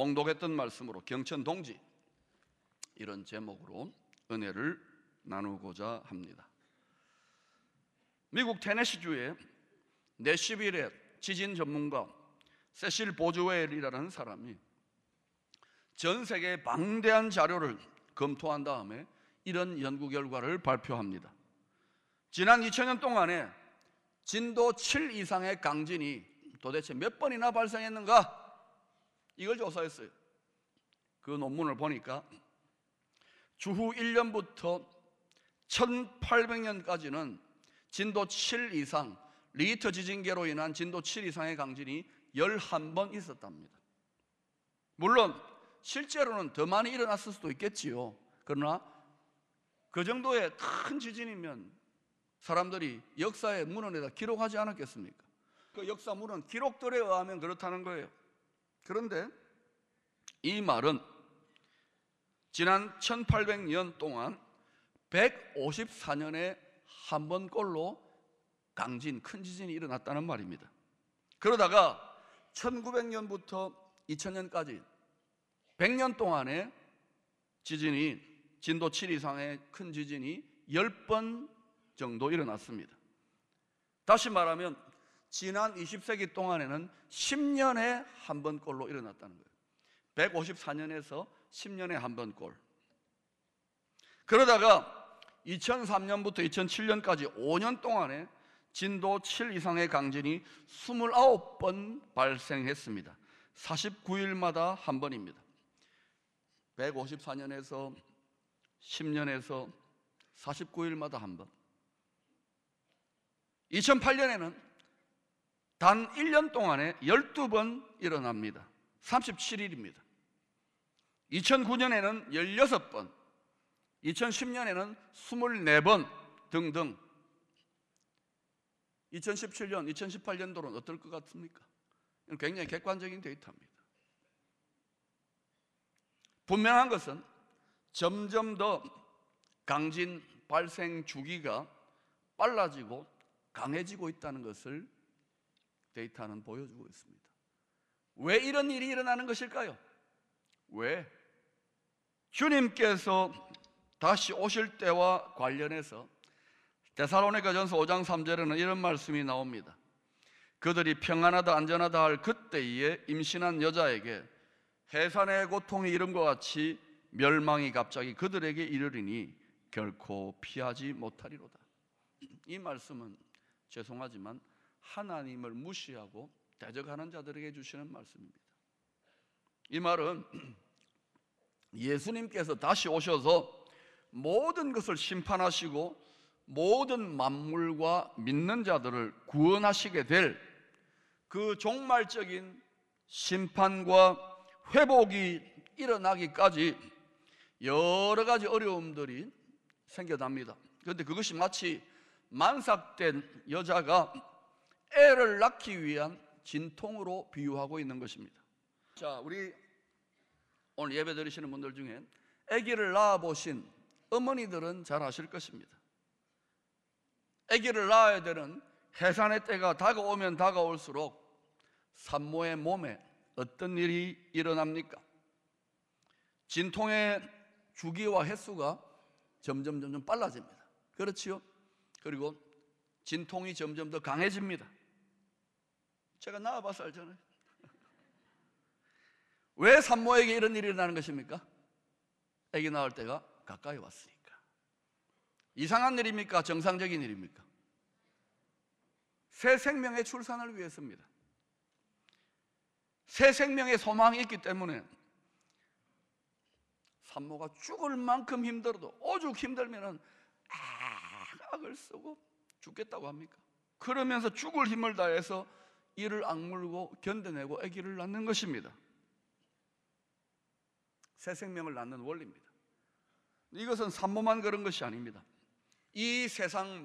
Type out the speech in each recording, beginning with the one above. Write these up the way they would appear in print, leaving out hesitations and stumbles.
봉독했던 말씀으로 경천동지 이런 제목으로 은혜를 나누고자 합니다. 미국 테네시주의 내시빌의 지진 전문가 세실 보즈웰이라는 사람이 전 세계의 방대한 자료를 검토한 다음에 이런 연구 결과를 발표합니다. 지난 2000년 동안에 진도 7 이상의 강진이 도대체 몇 번이나 발생했는가? 이걸 조사했어요. 그 논문을 보니까 주후 1년부터 1800년까지는 진도 7 이상, 리히터 지진계로 인한 진도 7 이상의 강진이 11번 있었답니다. 물론 실제로는 더 많이 일어났을 수도 있겠지요. 그러나 그 정도의 큰 지진이면 사람들이 역사의 문헌에다 기록하지 않았겠습니까? 그 역사 문헌 기록들에 의하면 그렇다는 거예요. 그런데 이 말은 지난 1800년 동안 154년에 한 번꼴로 강진, 큰 지진이 일어났다는 말입니다. 그러다가 1900년부터 2000년까지 100년 동안에 지진이 진도 7 이상의 큰 지진이 10번 정도 일어났습니다. 다시 말하면 지난 20세기 동안에는 10년에 한 번꼴로 일어났다는 거예요. 154년에서 10년에 한 번꼴. 그러다가 2003년부터 2007년까지 5년 동안에 진도 7 이상의 강진이 29번 발생했습니다. 49일마다 한 번입니다. 154년에서 10년에서 49일마다 한 번. 2008년에는 단 1년 동안에 12번 일어납니다. 37일입니다. 2009년에는 16번, 2010년에는 24번 등등. 2017년, 2018년도는 어떨 것 같습니까? 굉장히 객관적인 데이터입니다. 분명한 것은 점점 더 강진 발생 주기가 빨라지고 강해지고 있다는 것을 데이터는 보여주고 있습니다. 왜 이런 일이 일어나는 것일까요? 왜? 주님께서 다시 오실 때와 관련해서 데살로니가전서 5장 3절에는 이런 말씀이 나옵니다. 그들이 평안하다 안전하다 할 그때에 임신한 여자에게 해산의 고통이 이름과 같이 멸망이 갑자기 그들에게 이르리니 결코 피하지 못하리로다. 이 말씀은 죄송하지만 하나님을 무시하고 대적하는 자들에게 주시는 말씀입니다. 이 말은 예수님께서 다시 오셔서 모든 것을 심판하시고 모든 만물과 믿는 자들을 구원하시게 될 그 종말적인 심판과 회복이 일어나기까지 여러 가지 어려움들이 생겨납니다. 그런데 그것이 마치 만삭된 여자가 애를 낳기 위한 진통으로 비유하고 있는 것입니다. 자, 우리 오늘 예배 드리시는 분들 중에 아기를 낳아보신 어머니들은 잘 아실 것입니다. 아기를 낳아야 되는 해산의 때가 다가오면 다가올수록 산모의 몸에 어떤 일이 일어납니까? 진통의 주기와 횟수가 점점 빨라집니다. 그렇지요? 그리고 진통이 점점 더 강해집니다. 제가 낳아봐서 알잖아요. 왜 산모에게 이런 일이 일어나는 것입니까? 아기 낳을 때가 가까이 왔으니까. 이상한 일입니까? 정상적인 일입니까? 새 생명의 출산을 위해서입니다. 새 생명의 소망이 있기 때문에 산모가 죽을 만큼 힘들어도 오죽 힘들면은 악을 쓰고 죽겠다고 합니까? 그러면서 죽을 힘을 다해서 이를 악물고 견뎌내고 아기를 낳는 것입니다. 새 생명을 낳는 원리입니다. 이것은 산모만 그런 것이 아닙니다. 이 세상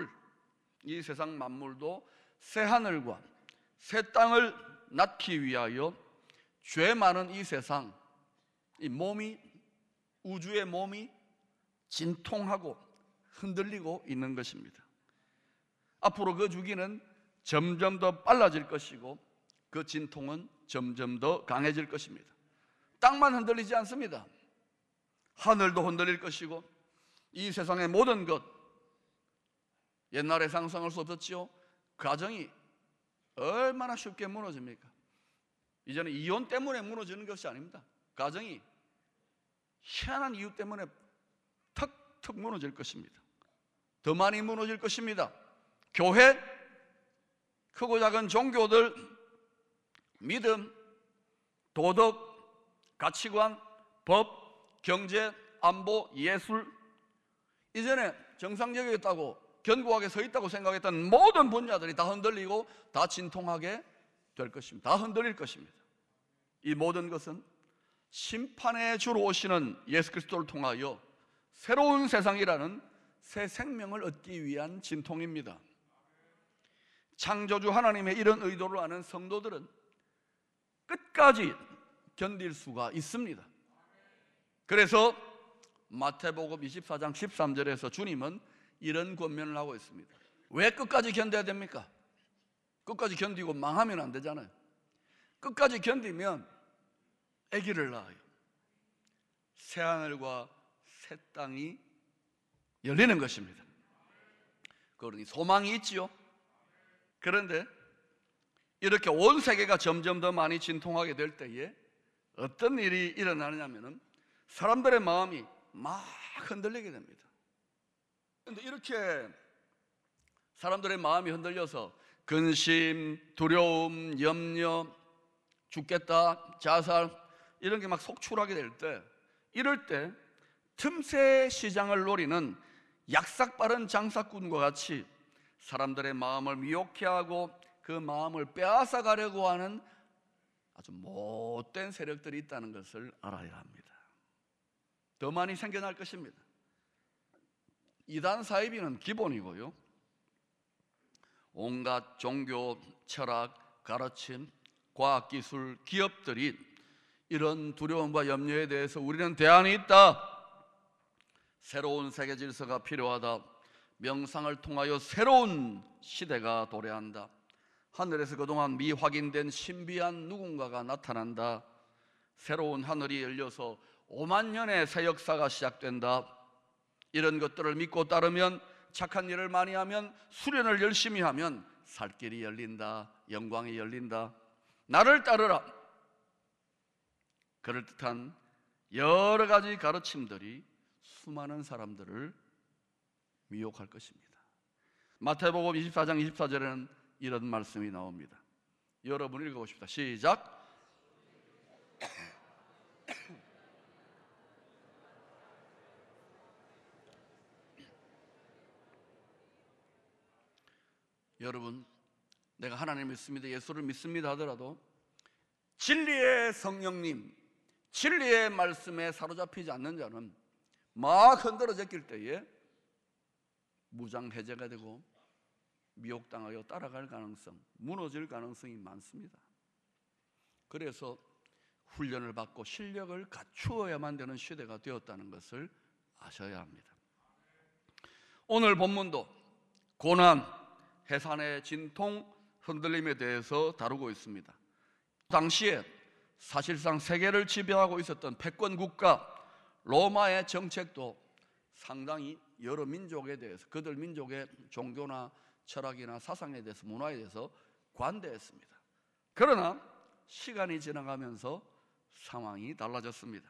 만물도 새 하늘과 새 땅을 낳기 위하여 죄 많은 이 세상, 이 몸이, 우주의 몸이 진통하고 흔들리고 있는 것입니다. 앞으로 그 주기는 점점 더 빨라질 것이고 그 진통은 점점 더 강해질 것입니다. 땅만 흔들리지 않습니다. 하늘도 흔들릴 것이고 이 세상의 모든 것, 옛날에 상상할 수 없었지요. 가정이 얼마나 쉽게 무너집니까? 이제는 이혼 때문에 무너지는 것이 아닙니다. 가정이 희한한 이유 때문에 턱턱 무너질 것입니다. 더 많이 무너질 것입니다. 교회, 크고 작은 종교들, 믿음, 도덕, 가치관, 법, 경제, 안보, 예술, 이전에 정상적이었다고 견고하게 서 있다고 생각했던 모든 분야들이 다 흔들리고 다 진통하게 될 것입니다. 다 흔들릴 것입니다. 이 모든 것은 심판의 주로 오시는 예수 그리스도를 통하여 새로운 세상이라는 새 생명을 얻기 위한 진통입니다. 창조주 하나님의 이런 의도를 아는 성도들은 끝까지 견딜 수가 있습니다. 그래서 마태복음 24장 13절에서 주님은 이런 권면을 하고 있습니다. 왜 끝까지 견뎌야 됩니까? 끝까지 견디고 망하면 안 되잖아요. 끝까지 견디면 아기를 낳아요. 새하늘과 새 땅이 열리는 것입니다. 그러니 소망이 있지요. 그런데 이렇게 온 세계가 점점 더 많이 진통하게 될 때에 어떤 일이 일어나느냐면은 사람들의 마음이 막 흔들리게 됩니다. 그런데 이렇게 사람들의 마음이 흔들려서 근심, 두려움, 염려, 죽겠다, 자살 이런 게 막 속출하게 될 때, 이럴 때 틈새 시장을 노리는 약삭빠른 장사꾼과 같이 사람들의 마음을 미혹해 하고 그 마음을 빼앗아 가려고 하는 아주 못된 세력들이 있다는 것을 알아야 합니다. 더 많이 생겨날 것입니다. 이단 사이비는 기본이고요, 온갖 종교, 철학, 가르침, 과학기술, 기업들이 이런 두려움과 염려에 대해서 우리는 대안이 있다, 새로운 세계 질서가 필요하다, 명상을 통하여 새로운 시대가 도래한다, 하늘에서 그동안 미확인된 신비한 누군가가 나타난다, 새로운 하늘이 열려서 5만 년의 새 역사가 시작된다, 이런 것들을 믿고 따르면, 착한 일을 많이 하면, 수련을 열심히 하면 살 길이 열린다, 영광이 열린다, 나를 따르라, 그럴듯한 여러 가지 가르침들이 수많은 사람들을 미혹할 것입니다. 마태복음 24장 24절에는 이런 말씀이 나옵니다. 여러분 읽어보십시다. 시작. 여러분, 내가 하나님을 믿습니다, 예수를 믿습니다 하더라도 진리의 성령님, 진리의 말씀에 사로잡히지 않는 자는 막 흔들어 제낄 때에 무장해제가 되고 미혹당하여 따라갈 가능성, 무너질 가능성이 많습니다. 그래서 훈련을 받고 실력을 갖추어야만 되는 시대가 되었다는 것을 아셔야 합니다. 오늘 본문도 고난, 해산의 진통, 흔들림에 대해서 다루고 있습니다. 당시에 사실상 세계를 지배하고 있었던 패권 국가 로마의 정책도 상당히 여러 민족에 대해서, 그들 민족의 종교나 철학이나 사상에 대해서, 문화에 대해서 관대했습니다. 그러나 시간이 지나가면서 상황이 달라졌습니다.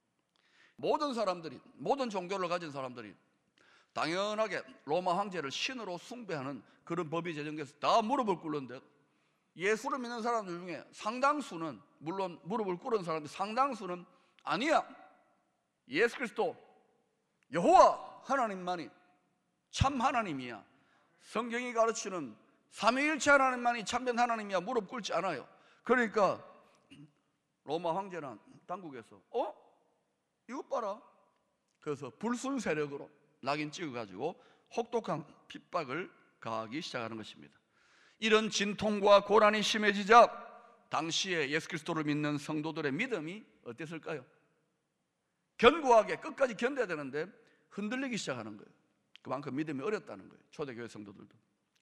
모든 사람들이, 모든 종교를 가진 사람들이 당연하게 로마 황제를 신으로 숭배하는 그런 법이 제정돼서 다 무릎을 꿇는데, 예수를 믿는 사람들 중에 상당수는, 물론 무릎을 꿇은 사람들 상당수는 아니야, 예수 그리스도 여호와 하나님만이 참 하나님이야, 성경이 가르치는 삼위일체 하나님만이 참된 하나님이야, 무릎 꿇지 않아요. 그러니까 로마 황제는 당국에서 이것 봐라, 그래서 불순 세력으로 낙인 찍어가지고 혹독한 핍박을 가하기 시작하는 것입니다. 이런 진통과 고난이 심해지자 당시에 예수 그리스도를 믿는 성도들의 믿음이 어땠을까요? 견고하게 끝까지 견뎌야 되는데 흔들리기 시작하는 거예요. 그만큼 믿음이 어렵다는 거예요. 초대교회 성도들도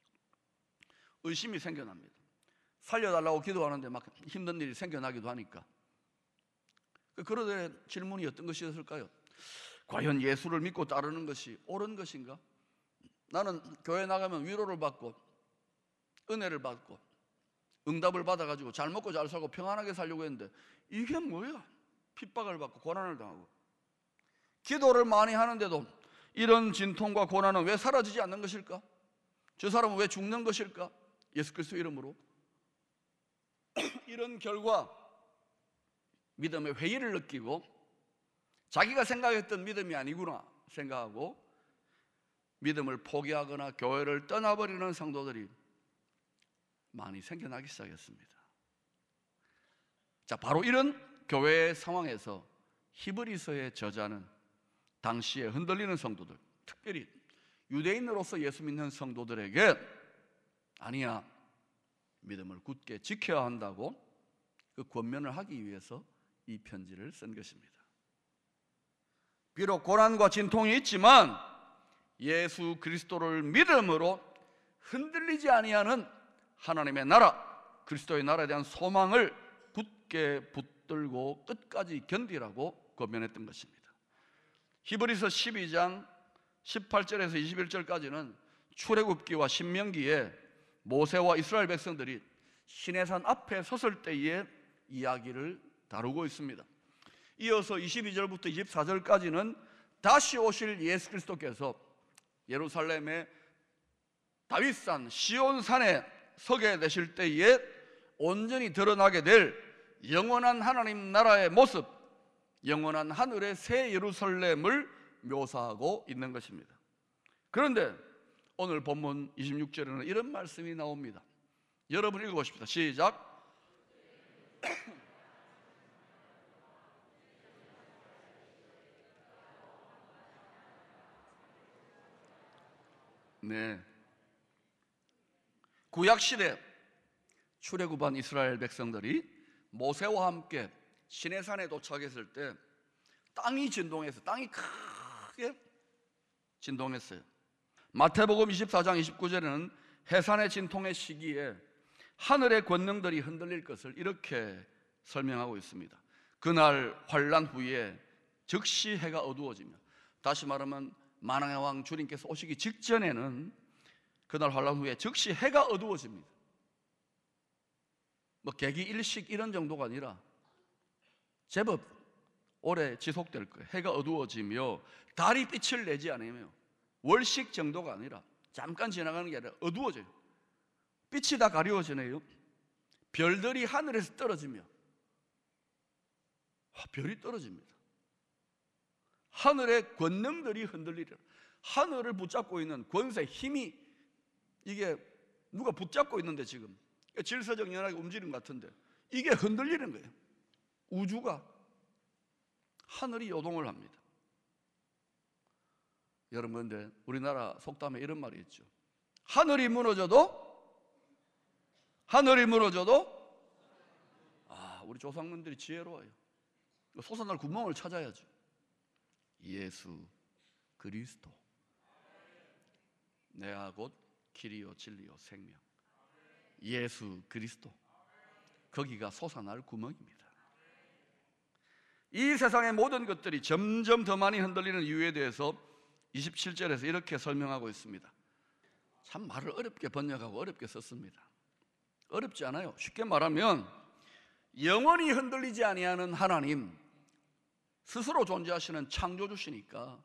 의심이 생겨납니다. 살려달라고 기도하는데 막 힘든 일이 생겨나기도 하니까. 그러되 질문이 어떤 것이었을까요? 과연 예수를 믿고 따르는 것이 옳은 것인가? 나는 교회 나가면 위로를 받고 은혜를 받고 응답을 받아가지고 잘 먹고 잘 살고 평안하게 살려고 했는데 이게 뭐야? 핍박을 받고 고난을 당하고, 기도를 많이 하는데도 이런 진통과 고난은 왜 사라지지 않는 것일까? 저 사람은 왜 죽는 것일까? 예수 그리스도 이름으로. 이런 결과 믿음의 회의를 느끼고 자기가 생각했던 믿음이 아니구나 생각하고 믿음을 포기하거나 교회를 떠나버리는 성도들이 많이 생겨나기 시작했습니다. 자, 바로 이런 교회의 상황에서 히브리서의 저자는 당시에 흔들리는 성도들, 특별히 유대인으로서 예수 믿는 성도들에게 아니야, 믿음을 굳게 지켜야 한다고 그 권면을 하기 위해서 이 편지를 쓴 것입니다. 비록 고난과 진통이 있지만 예수 그리스도를 믿음으로 흔들리지 아니하는 하나님의 나라, 그리스도의 나라에 대한 소망을 굳게 붙들고 끝까지 견디라고 권면했던 것입니다. 히브리서 12장 18절에서 21절까지는 출애굽기와 신명기에 모세와 이스라엘 백성들이 시내산 앞에 섰을 때의 이야기를 다루고 있습니다. 이어서 22절부터 24절까지는 다시 오실 예수 그리스도께서 예루살렘의 다윗산 시온산에 서게 되실 때에 온전히 드러나게 될 영원한 하나님 나라의 모습, 영원한 하늘의 새 예루살렘을 묘사하고 있는 것입니다. 그런데 오늘 본문 26절에는 이런 말씀이 나옵니다. 여러분 읽어보십시다. 시작. 네, 구약시대 출애굽한 이스라엘 백성들이 모세와 함께 시내산에 도착했을 때 땅이 진동해서 땅이 크게 진동했어요. 마태복음 24장 29절에는 해산의 진통의 시기에 하늘의 권능들이 흔들릴 것을 이렇게 설명하고 있습니다. 그날 환란 후에 즉시 해가 어두워지며, 다시 말하면 만왕의 왕 주님께서 오시기 직전에는 그날 환란 후에 즉시 해가 어두워집니다. 뭐 개기 일식 이런 정도가 아니라 제법 오래 지속될 거예요. 해가 어두워지며 달이 빛을 내지 않으며 월식 정도가 아니라 잠깐 지나가는 게 아니라 어두워져요. 빛이 다 가려워지네요. 별들이 하늘에서 떨어지며 별이 떨어집니다. 하늘의 권능들이 흔들리려. 하늘을 붙잡고 있는 권세, 힘이, 이게 누가 붙잡고 있는데 지금 질서정연하게 움직이는 것 같은데 이게 흔들리는 거예요. 우주가, 하늘이 요동을 합니다. 여러분, 근데 우리나라 속담에 이런 말이 있죠. 하늘이 무너져도 우리 조상님들이 지혜로워요. 솟아날 구멍을 찾아야죠. 예수 그리스도, 내가 곧 길이요 진리요 생명, 예수 그리스도, 거기가 솟아날 구멍입니다. 이 세상의 모든 것들이 점점 더 많이 흔들리는 이유에 대해서 27절에서 이렇게 설명하고 있습니다. 참 말을 어렵게 번역하고 어렵게 썼습니다. 어렵지 않아요. 쉽게 말하면 영원히 흔들리지 아니하는 하나님, 스스로 존재하시는 창조주시니까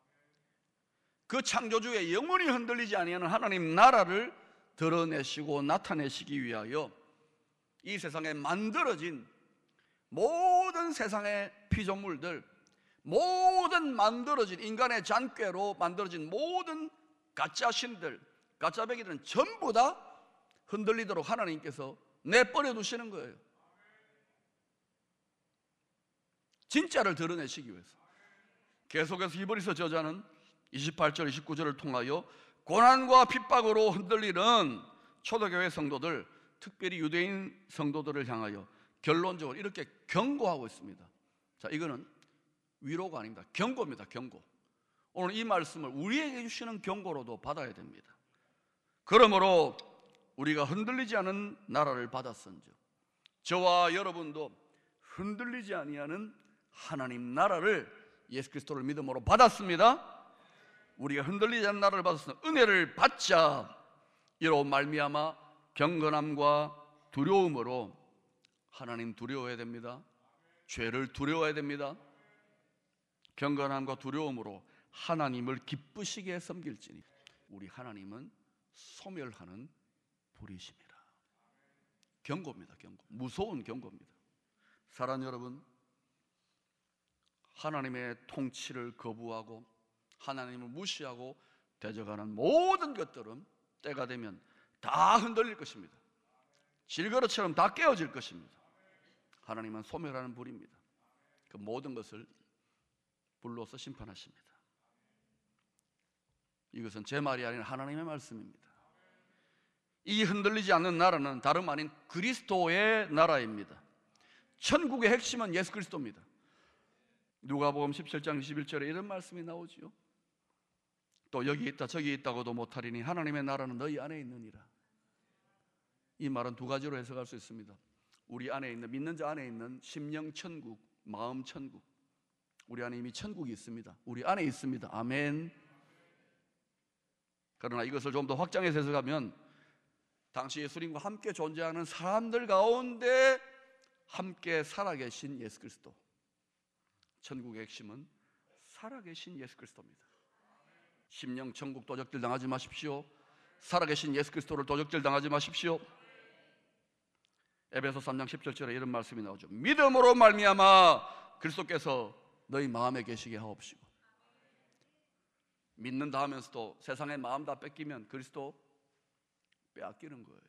그 창조주의 영원히 흔들리지 아니하는 하나님 나라를 드러내시고 나타내시기 위하여 이 세상에 만들어진 모든 세상의 피조물들, 모든 만들어진 인간의 잔꾀로 만들어진 모든 가짜 신들, 가짜 배기들은 전부 다 흔들리도록 하나님께서 내버려 두시는 거예요. 진짜를 드러내시기 위해서. 계속해서 히브리서 저자는 28절 29절을 통하여 고난과 핍박으로 흔들리는 초대교회 성도들, 특별히 유대인 성도들을 향하여 결론적으로 이렇게 경고하고 있습니다. 자, 이거는 위로가 아닙니다. 경고입니다. 경고. 오늘 이 말씀을 우리에게 주시는 경고로도 받아야 됩니다. 그러므로 우리가 흔들리지 않은 나라를 받았은즉 저와 여러분도 흔들리지 아니하는 하나님 나라를 예수 그리스도를 믿음으로 받았습니다. 우리가 흔들리지 않는 나라를 받았으나 은혜를 받자 이로 말미암아 경건함과 두려움으로 하나님 두려워해야 됩니다. 죄를 두려워해야 됩니다. 경건함과 두려움으로 하나님을 기쁘시게 섬길지니 우리 하나님은 소멸하는 불이십니다. 경고입니다. 경고. 무서운 경고입니다. 사랑하는 여러분, 하나님의 통치를 거부하고 하나님을 무시하고 대적하는 모든 것들은 때가 되면 다 흔들릴 것입니다. 질그릇처럼 다 깨어질 것입니다. 하나님은 소멸하는 불입니다. 그 모든 것을 불로서 심판하십니다. 이것은 제 말이 아닌 하나님의 말씀입니다. 이 흔들리지 않는 나라는 다름 아닌 그리스도의 나라입니다. 천국의 핵심은 예수 그리스도입니다. 누가복음 17장 21절에 이런 말씀이 나오지요. 또 여기 있다 저기 있다고도 못하리니 하나님의 나라는 너희 안에 있느니라. 이 말은 두 가지로 해석할 수 있습니다. 우리 안에 있는, 믿는 자 안에 있는 심령 천국, 마음 천국. 우리 안에 이미 천국이 있습니다. 우리 안에 있습니다. 아멘. 그러나 이것을 좀 더 확장해서 해석하면 당시 예수님과 함께 존재하는 사람들 가운데 함께 살아계신 예수 그리스도. 천국의 핵심은 살아계신 예수 그리스도입니다. 심령 천국 도적질 당하지 마십시오. 살아계신 예수 그리스도를 도적질 당하지 마십시오. 에베소 3장 10절에 이런 말씀이 나오죠. 믿음으로 말미암아 그리스도께서 너희 마음에 계시게 하옵시고. 믿는다 하면서도 세상의 마음 다 뺏기면 그리스도 빼앗기는 거예요.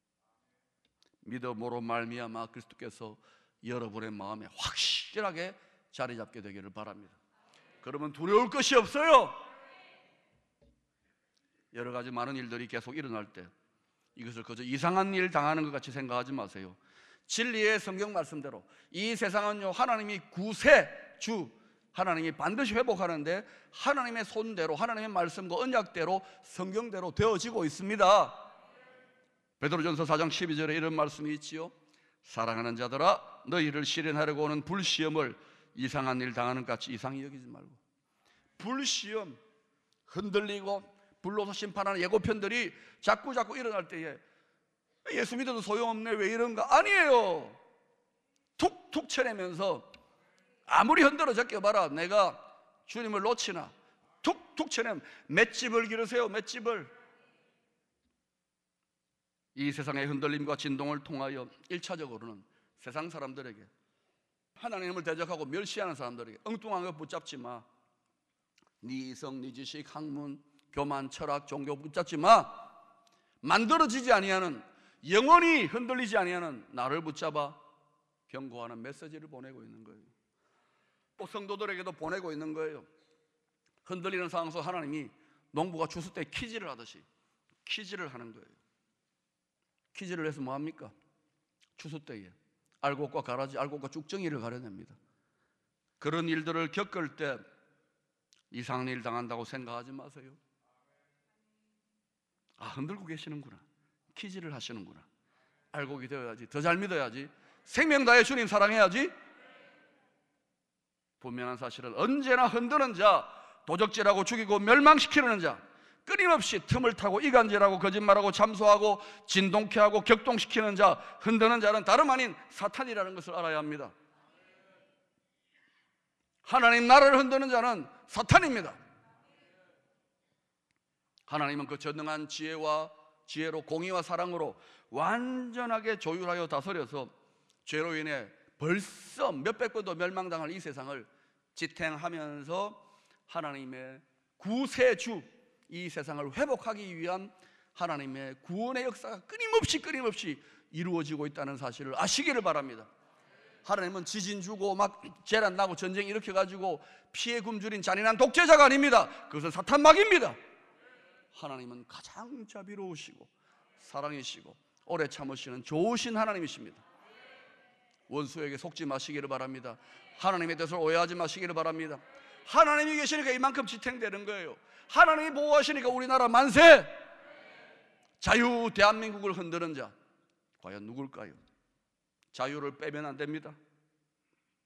믿음으로 말미암아 그리스도께서 여러분의 마음에 확실하게 자리 잡게 되기를 바랍니다. 그러면 두려울 것이 없어요. 여러 가지 많은 일들이 계속 일어날 때 이것을 그저 이상한 일 당하는 것 같이 생각하지 마세요. 진리의 성경 말씀대로 이 세상은요 하나님이 구세주, 하나님이 반드시 회복하는데 하나님의 손대로, 하나님의 말씀과 언약대로, 성경대로 되어지고 있습니다. 베드로전서 4장 12절에 이런 말씀이 있지요. 사랑하는 자들아 너희를 시련하려고 오는 불시험을 이상한 일 당하는 것 같이 이상히 여기지 말고. 불시험, 흔들리고 불로서 심판하는 예고편들이 자꾸 일어날 때에 예수 믿어도 소용없네 왜 이런가? 아니에요. 툭툭 쳐내면서 아무리 흔들어 제껴봐라 내가 주님을 놓치나 툭툭 쳐내면 맷집을 기르세요. 맷집을. 이 세상의 흔들림과 진동을 통하여 1차적으로는 세상 사람들에게, 하나님을 대적하고 멸시하는 사람들에게 엉뚱한 거 붙잡지 마. 네 이성, 네 지식, 학문, 교만, 철학, 종교 붙잡지 마. 만들어지지 아니하는, 영원히 흔들리지 아니하는 나를 붙잡아 경고하는 메시지를 보내고 있는 거예요. 또 성도들에게도 보내고 있는 거예요. 흔들리는 상황 속 하나님이 농부가 추수 때 키질을 하듯이 키질을 하는 거예요. 키질을 해서 뭐합니까? 추수 때에 알곡과 가라지, 알곡과 쭉정이를 가려냅니다. 그런 일들을 겪을 때 이상한 일 당한다고 생각하지 마세요. 아, 흔들고 계시는구나. 키질을 하시는구나. 알곡이 되어야지. 더 잘 믿어야지. 생명 다해 주님 사랑해야지. 분명한 사실은 언제나 흔드는 자, 도적질하고 죽이고 멸망시키는 자, 끊임없이 틈을 타고 이간질하고 거짓말하고 잠소하고 진동케 하고 격동시키는 자, 흔드는 자는 다름 아닌 사탄이라는 것을 알아야 합니다. 하나님 나라를 흔드는 자는 사탄입니다. 하나님은 그 전능한 지혜로 공의와 사랑으로 완전하게 조율하여 다스려서 죄로 인해 벌써 몇백 번도 멸망당할 이 세상을 지탱하면서 하나님의 구세주, 이 세상을 회복하기 위한 하나님의 구원의 역사가 끊임없이 이루어지고 있다는 사실을 아시기를 바랍니다. 하나님은 지진 주고 막 재난 나고 전쟁 일으켜가지고 피해 굶주린 잔인한 독재자가 아닙니다. 그것은 사탄막입니다. 하나님은 가장 자비로우시고 사랑이시고 오래 참으시는 좋으신 하나님이십니다. 원수에게 속지 마시기를 바랍니다. 하나님의 뜻을 오해하지 마시기를 바랍니다. 하나님이 계시니까 이만큼 지탱되는 거예요. 하나님이 보호하시니까 우리나라 만세! 자유 대한민국을 흔드는 자 과연 누굴까요? 자유를 빼면 안 됩니다.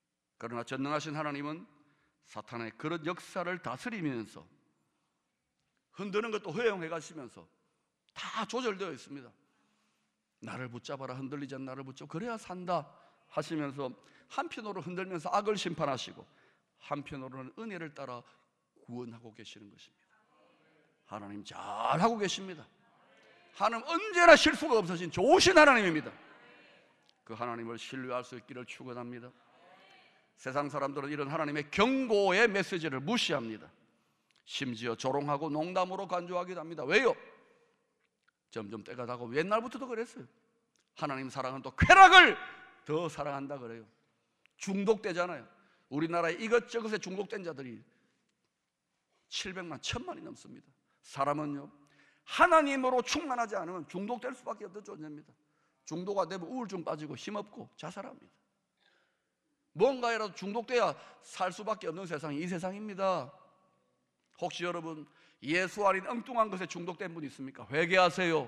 그러나 전능하신 하나님은 사탄의 그런 역사를 다스리면서 흔드는 것도 허용해 가시면서 다 조절되어 있습니다. 나를 붙잡아라, 흔들리지 않는 나를 붙잡아, 그래야 산다 하시면서 한편으로 흔들면서 악을 심판하시고 한편으로는 은혜를 따라 구원하고 계시는 것입니다. 하나님 잘하고 계십니다. 하나님 언제나 실수가 없으신 좋으신 하나님입니다. 그 하나님을 신뢰할 수 있기를 축원합니다. 세상 사람들은 이런 하나님의 경고의 메시지를 무시합니다. 심지어 조롱하고 농담으로 간주하기도 합니다. 왜요? 점점 때가 다가오고 옛날부터도 그랬어요. 하나님 사랑은 또 쾌락을 더 사랑한다 그래요. 중독되잖아요. 우리나라에 이것저것에 중독된 자들이 700만, 1000만이 넘습니다. 사람은요, 하나님으로 충만하지 않으면 중독될 수밖에 없는 존재입니다. 중독가 되면 우울증 빠지고 힘없고 자살합니다. 뭔가에라도 중독돼야 살 수밖에 없는 세상이 이 세상입니다. 혹시 여러분 예수 아닌 엉뚱한 것에 중독된 분 있습니까? 회개하세요.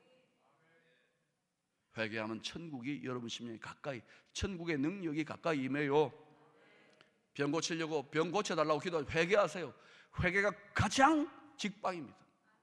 회개하면 천국이 여러분 심령에 가까이, 천국의 능력이 가까이 임해요. 병 고치려고 병 고쳐달라고 기도하면 회개하세요. 회개가 가장 직방입니다.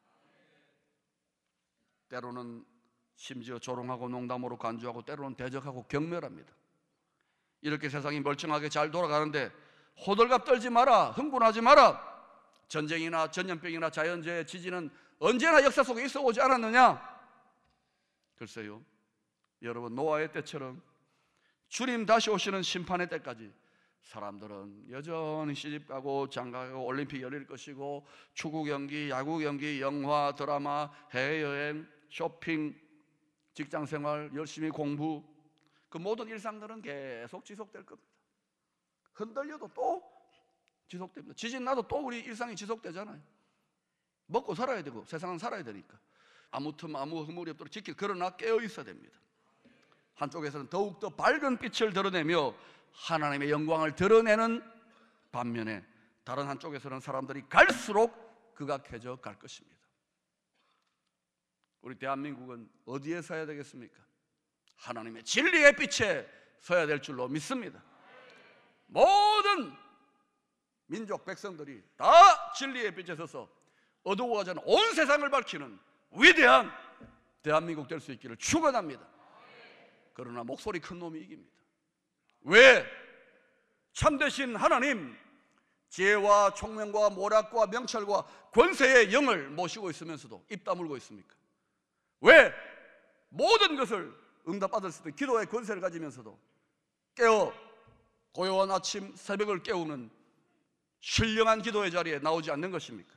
때로는 심지어 조롱하고 농담으로 간주하고 때로는 대적하고 경멸합니다. 이렇게 세상이 멀쩡하게 잘 돌아가는데 호들갑 떨지 마라, 흥분하지 마라. 전쟁이나 전염병이나 자연재해, 지진은 언제나 역사 속에 있어 오지 않았느냐? 글쎄요, 여러분 노아의 때처럼 주님 다시 오시는 심판의 때까지 사람들은 여전히 시집가고 장가가고 올림픽 열릴 것이고 축구 경기, 야구 경기, 영화, 드라마, 해외여행, 쇼핑, 직장생활, 열심히 공부, 그 모든 일상들은 계속 지속될 겁니다. 흔들려도 또 지속됩니다. 지진 나도 또 우리 일상이 지속되잖아요. 먹고 살아야 되고 세상은 살아야 되니까 아무 틈 아무 허물이 없도록 지킬, 그러나 깨어 있어야 됩니다. 한쪽에서는 더욱더 밝은 빛을 드러내며 하나님의 영광을 드러내는 반면에 다른 한쪽에서는 사람들이 갈수록 극악해져 갈 것입니다. 우리 대한민국은 어디에 서야 되겠습니까? 하나님의 진리의 빛에 서야 될 줄로 믿습니다. 모든 민족 백성들이 다 진리의 빛에 서서 어두워가지 않은 온 세상을 밝히는 위대한 대한민국 될 수 있기를 축원합니다. 그러나 목소리 큰 놈이 이깁니다. 왜? 참되신 하나님, 지혜와 총명과 모략과 명철과 권세의 영을 모시고 있으면서도 입 다물고 있습니까? 왜? 모든 것을 응답받을 수 있는 기도의 권세를 가지면서도 깨어 고요한 아침 새벽을 깨우는 신령한 기도의 자리에 나오지 않는 것입니까?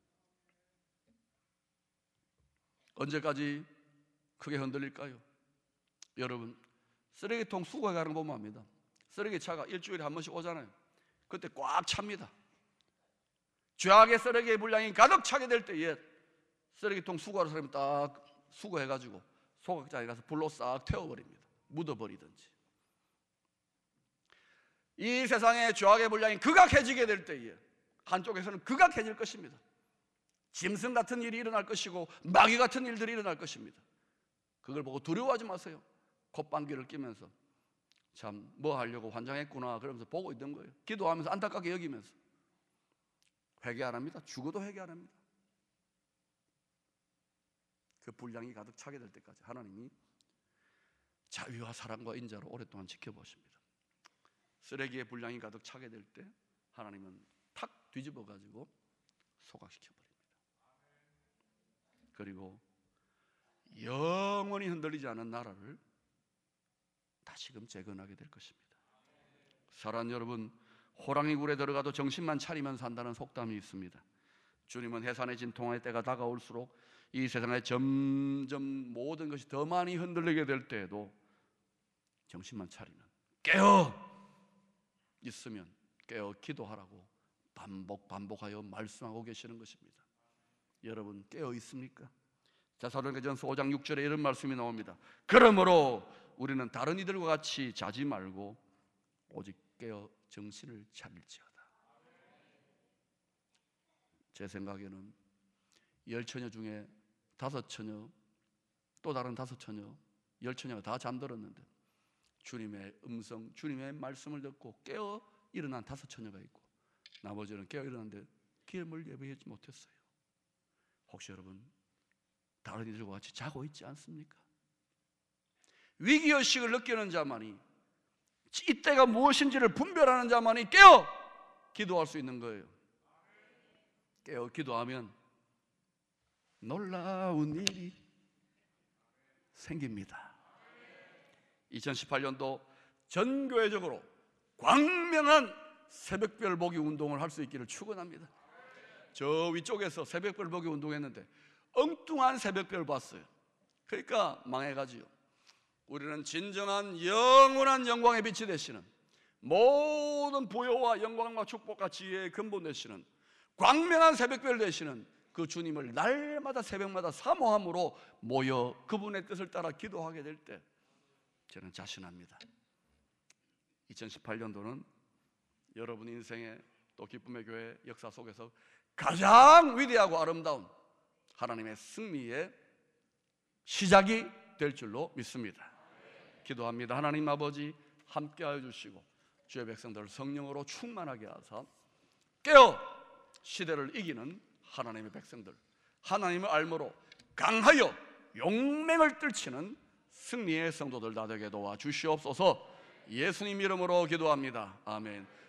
언제까지 크게 흔들릴까요? 여러분, 쓰레기통 수거해 가는 거 보면 압니다. 쓰레기차가 일주일에 한 번씩 오잖아요. 그때 꽉 찹니다. 죄악의 쓰레기의 분량이 가득 차게 될 때에 쓰레기통 수거하는 사람이 딱 수거해가지고 소각장에 가서 불로 싹 태워버립니다. 묻어버리든지. 이 세상의 죄악의 분량이 극악해지게 될 때에 한쪽에서는 극악해질 것입니다. 짐승 같은 일이 일어날 것이고 마귀 같은 일들이 일어날 것입니다. 그걸 보고 두려워하지 마세요. 콧방귀를 뀌면서 참 뭐 하려고 환장했구나 그러면서 보고 있던 거예요. 기도하면서 안타깝게 여기면서. 회개 안 합니다. 죽어도 회개 안 합니다. 그 분량이 가득 차게 될 때까지 하나님이 자유와 사랑과 인자로 오랫동안 지켜보십니다. 쓰레기의 분량이 가득 차게 될 때 하나님은 탁 뒤집어 가지고 소각시켜버립니다. 그리고 영원히 흔들리지 않은 나라를 다시금 재건하게 될 것입니다. 사랑하는 여러분, 호랑이 굴에 들어가도 정신만 차리면 산다는 속담이 있습니다. 주님은 해산의 진통의 때가 다가올수록 이 세상에 점점 모든 것이 더 많이 흔들리게 될 때에도 정신만 차리면, 깨어 있으면 깨어 기도하라고 반복하여 말씀하고 계시는 것입니다. 여러분 깨어 있습니까? 데살로니가전서 5장 6절에 이런 말씀이 나옵니다. 그러므로 우리는 다른 이들과 같이 자지 말고 오직 깨어 정신을 차릴지어다. 제 생각에는 10처녀 중에 5처녀, 또 다른 5처녀, 10처녀가 다 잠들었는데 주님의 음성, 주님의 말씀을 듣고 깨어 일어난 5 처녀가 있고, 나머지는 깨어 일어났는데 기름을 예비하지 못했어요. 혹시 여러분 다른 이들과 같이 자고 있지 않습니까? 위기의식을 느끼는 자만이, 이때가 무엇인지를 분별하는 자만이 깨어 기도할 수 있는 거예요. 깨어 기도하면 놀라운 일이 생깁니다. 2018년도 전교회적으로 광명한 새벽별 보기 운동을 할 수 있기를 축원합니다. 저 위쪽에서 새벽별 보기 운동했는데 엉뚱한 새벽별 봤어요. 그러니까 망해가지요. 우리는 진정한 영원한 영광의 빛이 되시는, 모든 부요와 영광과 축복과 지혜의 근본 되시는, 광명한 새벽별 되시는 그 주님을 날마다 새벽마다 사모함으로 모여 그분의 뜻을 따라 기도하게 될 때 저는 자신합니다. 2018년도는 여러분 인생의 또 기쁨의 교회 역사 속에서 가장 위대하고 아름다운 하나님의 승리의 시작이 될 줄로 믿습니다. 기도합니다. 하나님 아버지, 함께하여 주시고 주의 백성들을 성령으로 충만하게 하사 깨어 시대를 이기는 하나님의 백성들, 하나님을 알므로 강하여 용맹을 떨치는 승리의 성도들 다 되게 도와주시옵소서. 예수님 이름으로 기도합니다. 아멘.